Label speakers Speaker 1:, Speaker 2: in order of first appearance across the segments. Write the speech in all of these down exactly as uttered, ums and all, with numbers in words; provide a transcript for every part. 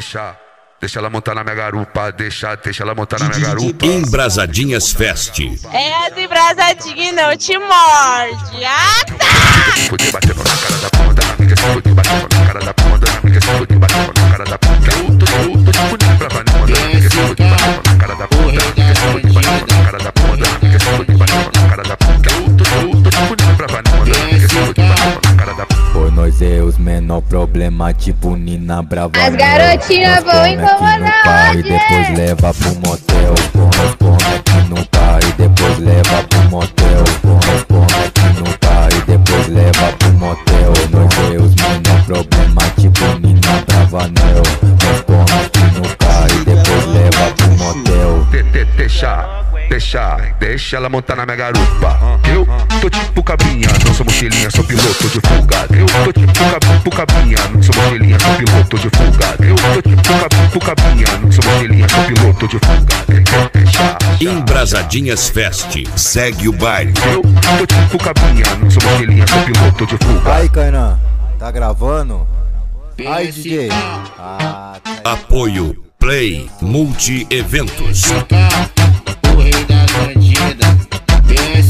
Speaker 1: deixa, deixa ela montar na minha garupa, deixa, deixa ela montar na minha garupa.
Speaker 2: Embrasadinhas Fest.
Speaker 3: É as embrasadinhas não te morde. Ah, tá!
Speaker 1: Se fuder, bater na cara da ponta, amiga, se fuder, bater na cara da ponta, amiga, se fuder, bater na cara da ponta. Eu tô, tô, tô disponível pra vanilla, amiga, se fuder, bater na cara da ponta, amiga, se fuder, bater na cara da ponta, amiga, se fuder, bater na cara da ponta. Eu tô, tô, tô disponível pra vanilla, amiga, se fuder, bater na cara da ponta.
Speaker 4: Por nós é os menor problema, tipo Nina Brava.
Speaker 5: As garotinhas vão incomodar
Speaker 4: e depois leva pro motel. Por nós come aqui no carro e depois leva pro motel. Por nós come aqui no carro e depois leva pro motel. Nós é os menor problema, tipo Nina Brava. Nós come aqui no carro e depois leva pro motel.
Speaker 1: Deixa, deixa, deixa ela montar na minha garupa. Eu tô tipo cabrinha, não sou mochilinha, sou piloto de fuga. Eu tô tipo cabrinha, não sou mochilinha, sou piloto de fuga. Eu tô tipo cabrinha, não sou mochilinha, sou piloto de fuga. Deixa,
Speaker 2: Embrasadinhas Fest. Segue o baile.
Speaker 1: eu tô tipo cabrinha, não sou mochilinha, sou piloto de fuga.
Speaker 4: Aí, Kainan, tá gravando? Aí, D J. Ah, tá.
Speaker 2: Apoio Play Multi Eventos.
Speaker 6: O rei da bandida, B S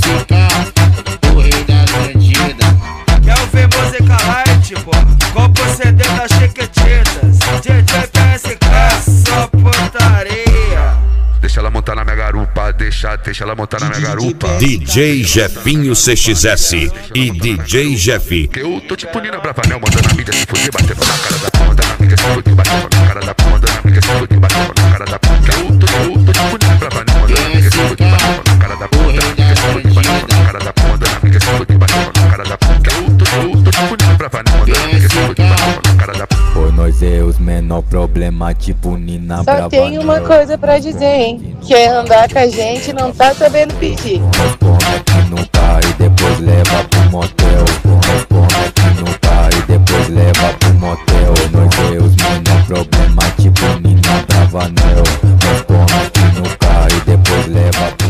Speaker 6: K, o rei da bandida.
Speaker 7: Quer ver música light, pô? Com o C D das Chiquititas. D J P S K, só putaria.
Speaker 1: Deixa ela montar na minha garupa, deixa, deixa ela montar na minha garupa.
Speaker 2: D J Jefinho C X S e D J Jeff.
Speaker 1: Eu tô tipo Nina Bravanel, mandando a mídia se fuder, batendo na cara da ponta, amiga, se fuder, batendo na cara da ponta, amiga, se fuder, batendo na cara da ponta. Eu tô, tô, tô tipo Nina Bravanel, mandando a mídia se fuder, batendo na cara da ponta, amiga, se fuder, batendo na cara da ponta, amiga, se fuder, batendo na cara da ponta. Eu tô, tô, tô tipo Nina Bravanel, mandando a mídia se fuder, batendo na cara da ponta.
Speaker 4: Por nós é os menor problema, tipo Nina Brava.
Speaker 3: Só tem uma coisa pra dizer, hein? Quem andar com a gente não tá sabendo pedir.
Speaker 4: Nós come aqui no carro e depois leva pro motel. Nós come aqui no carro e depois leva pro motel. Nós é os menor problema, tipo Nina Brava. Nós come aqui no carro e depois leva pro